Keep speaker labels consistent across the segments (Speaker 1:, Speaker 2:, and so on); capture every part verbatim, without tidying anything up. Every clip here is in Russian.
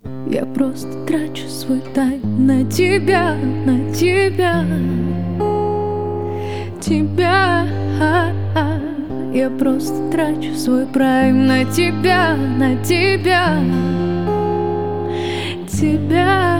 Speaker 1: Я просто трачу свой тайм на тебя, на тебя, тебя. Я просто трачу свой прайм на тебя, на тебя, тебя.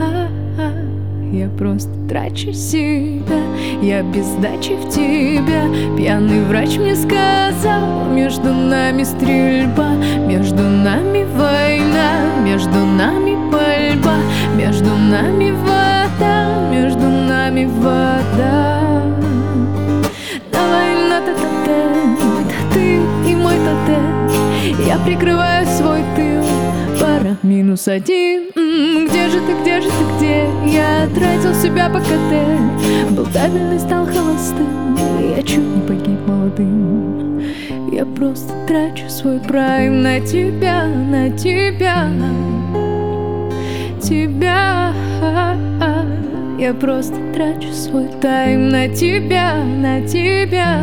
Speaker 1: Я просто трачу себя, я без сдачи в тебя. Пьяный врач мне сказал, между нами стрельба, между нами война, между нами пальба, между нами вода, между нами вода. Давай на тет-а-тет, ты и мой тотем. Я прикрываю свой тыл, пара минус один. Где же ты, где же ты, где? Я тратил себя по КТ, был табельный, стал холостым. Я чуть не погиб молодым. Я просто трачу свой прайм на тебя, на тебя, тебя. Я просто трачу свой тайм на тебя, на тебя.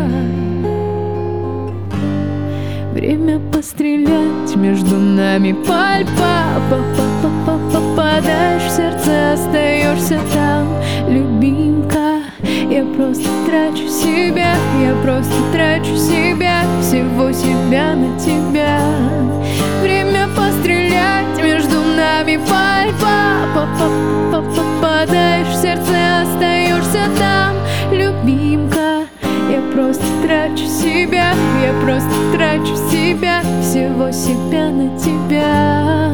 Speaker 1: Время пострелять, между нами пальба. Попадаешь в сердце, остаешься там, любимка. Я просто трачу себя, я просто трачу себя, всего себя на тебя. Время пострелять, между нами пальба. Попадаешь в сердце, остаешься там, любимка. Я просто трачу себя, я просто трачу себя, всего себя на тебя.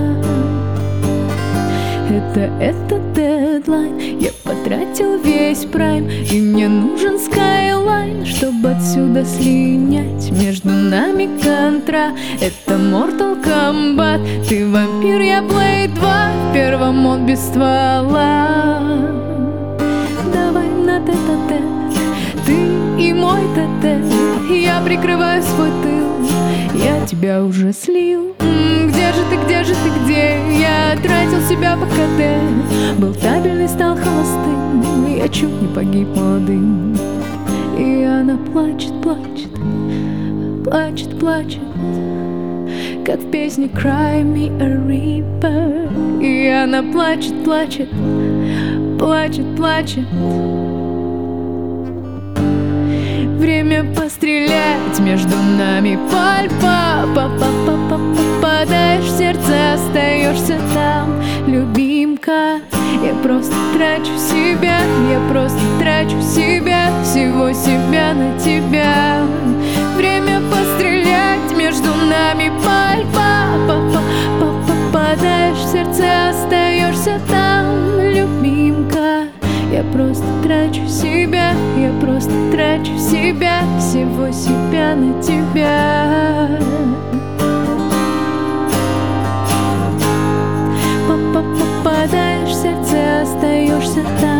Speaker 1: Это, это дедлайн, я потратил весь прайм, и мне нужен скайлайн, чтобы отсюда слинять. Между нами контра, это Mortal Kombat. Ты вампир, я Blade два, в первом мод без ствола. Давай на тет-а-тет, ты и мой ТТ. Я прикрываю свой тыл, я тебя уже слил. Где же ты, где же ты, где? Я тратил себя по КТ, был табельный, стал холостым. Я чуть не погиб молодым. И она плачет, плачет, плачет, плачет, как в песне Cry Me a Reaper. И она плачет, плачет, плачет, плачет. Время пострелять, между нами пальба. Попадаешь в сердце, остаешься там, любимка. Я просто трачу себя, я просто трачу себя, всего себя на тебя. Время пострелять, между нами пальба. Попадаешь в сердце, остаешься там, любимка. Я просто трачу себя, я просто трачу себя, всего себя на тебя. Попадаешь в сердце, остаешься там.